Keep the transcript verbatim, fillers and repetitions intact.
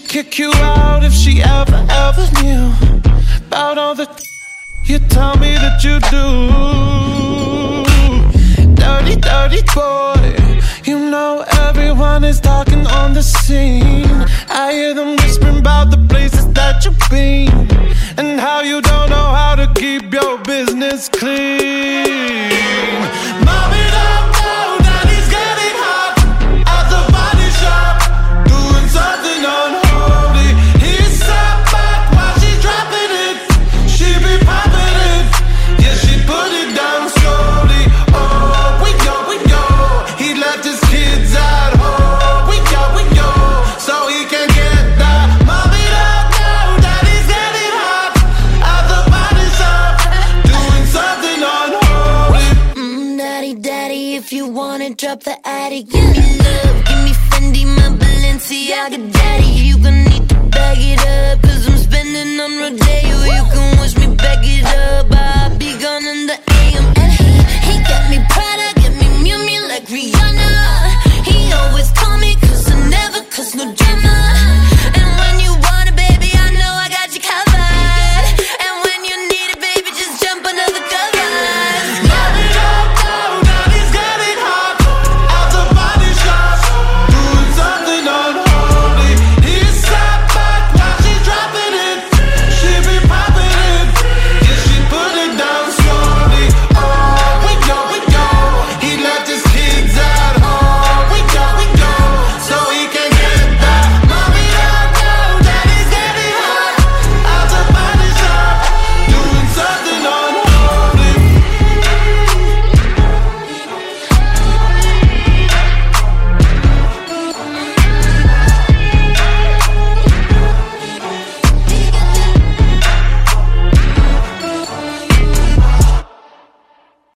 kick you out if she ever, ever knew about all the you tell me that you do. Dirty, dirty boy, you know everyone is talking on the scene. I hear them whispering about the places that you've been and how you don't know how to keep your business clean. Mommy, don't know that he's getting hot at the body shop, doing something unholy. He's sat back while she's dropping it. She be popping it, yeah, she put it down slowly. Oh, we go, we go. He left his kids at home. We go, we go, so he can get that. Mommy don't know that he's getting hot at the body shop, doing something unholy. Mm, daddy, daddy, if you wanna drop the attic, give me love, give me Fendi, my Balenciaga.